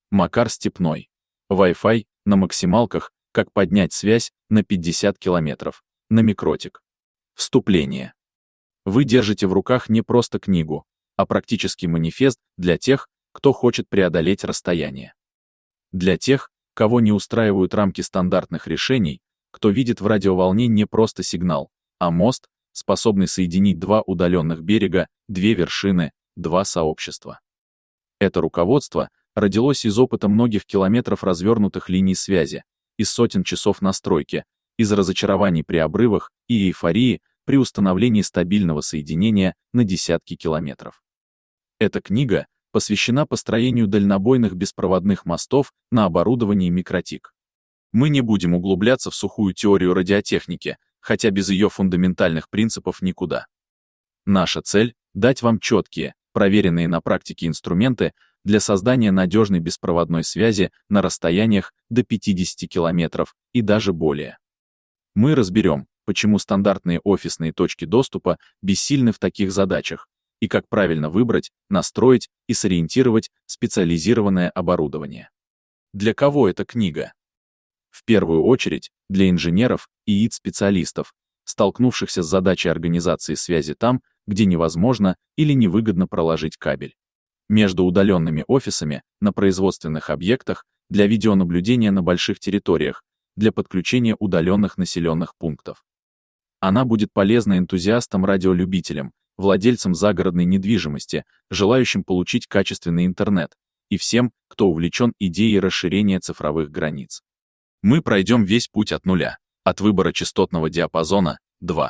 Макар степной. Wi-Fi на максималках, как поднять связь на 50 километров. На микротик. Вступление. Вы держите в руках не просто книгу, а практический манифест для тех, кто хочет преодолеть расстояние. Для тех, кого не устраивают рамки стандартных решений, кто видит в радиоволне не просто сигнал, а мост, способный соединить два удаленных берега, две вершины, два сообщества. Это руководство родилось из опыта многих километров развернутых линий связи, из сотен часов настройки, из разочарований при обрывах и эйфории при установлении стабильного соединения на десятки километров. Эта книга посвящена построению дальнобойных беспроводных мостов на оборудовании микротик. Мы не будем углубляться в сухую теорию радиотехники, хотя без ее фундаментальных принципов никуда. Наша цель — дать вам четкие, проверенные на практике инструменты для создания надежной беспроводной связи на расстояниях до 50 километров и даже более. Мы разберем, почему стандартные офисные точки доступа бессильны в таких задачах, и как правильно выбрать, настроить и сориентировать специализированное оборудование. Для кого эта книга? В первую очередь, для инженеров и ИТ-специалистов, столкнувшихся с задачей организации связи там, где невозможно или невыгодно проложить кабель. Между удаленными офисами, на производственных объектах, для видеонаблюдения на больших территориях, для подключения удаленных населенных пунктов. Она будет полезна энтузиастам-радиолюбителям, владельцам загородной недвижимости, желающим получить качественный интернет, и всем, кто увлечен идеей расширения цифровых границ. Мы пройдем весь путь от нуля, от выбора частотного диапазона 2,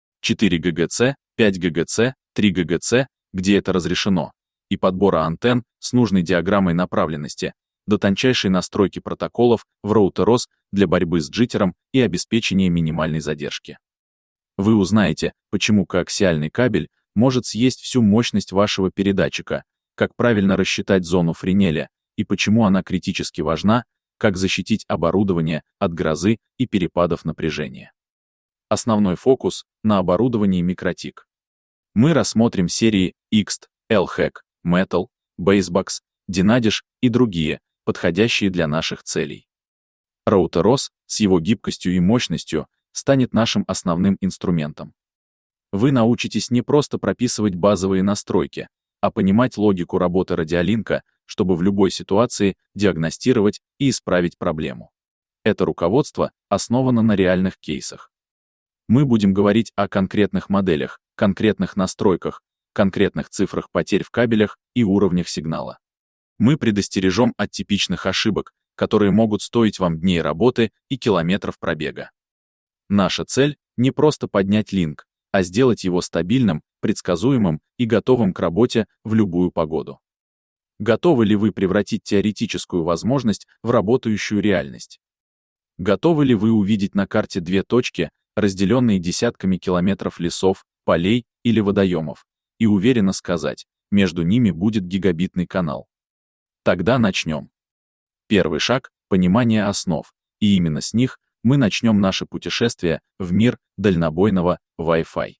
4 ГГц, 5 ГГц, 3 ГГц, где это разрешено, и подбора антенн с нужной диаграммой направленности, до тончайшей настройки протоколов в роутерос для борьбы с джиттером и обеспечения минимальной задержки. Вы узнаете, почему коаксиальный кабель может съесть всю мощность вашего передатчика, как правильно рассчитать зону Френеля, и почему она критически важна, как защитить оборудование от грозы и перепадов напряжения. Основной фокус на оборудовании микротик. Мы рассмотрим серии XT, LHAC, Metal, Basebox, Dynadish и другие, подходящие для наших целей. Роутерос с его гибкостью и мощностью станет нашим основным инструментом. Вы научитесь не просто прописывать базовые настройки, а понимать логику работы радиолинка, чтобы в любой ситуации диагностировать и исправить проблему. Это руководство основано на реальных кейсах. Мы будем говорить о конкретных моделях, конкретных настройках, конкретных цифрах потерь в кабелях и уровнях сигнала. Мы предостережем от типичных ошибок, которые могут стоить вам дней работы и километров пробега. Наша цель — не просто поднять линк, а сделать его стабильным, предсказуемым и готовым к работе в любую погоду. Готовы ли вы превратить теоретическую возможность в работающую реальность? Готовы ли вы увидеть на карте две точки, разделенные десятками километров лесов, полей или водоемов, и уверенно сказать, между ними будет гигабитный канал? Тогда начнем. Первый шаг — понимание основ, и именно с них мы начнем наше путешествие в мир дальнобойного Wi-Fi.